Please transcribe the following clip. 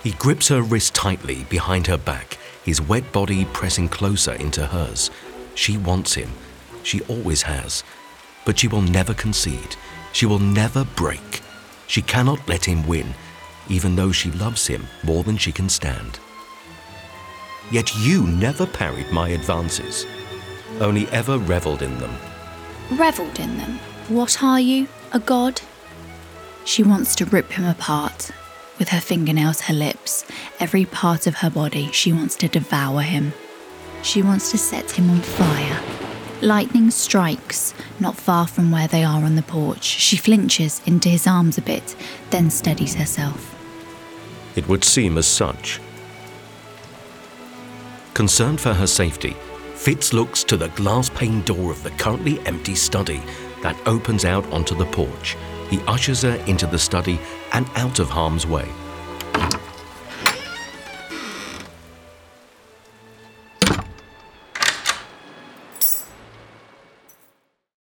He grips her wrist tightly behind her back, his wet body pressing closer into hers. She wants him. She always has. But she will never concede. She will never break. She cannot let him win, even though she loves him more than she can stand. Yet you never parried my advances, only ever revelled in them. Revelled in them? What are you, a god? She wants to rip him apart. With her fingernails, her lips, every part of her body, she wants to devour him. She wants to set him on fire. Lightning strikes, not far from where they are on the porch. She flinches into his arms a bit, then steadies herself. It would seem as such. Concerned for her safety, Fitz looks to the glass-paned door of the currently empty study that opens out onto the porch. He ushers her into the study and out of harm's way.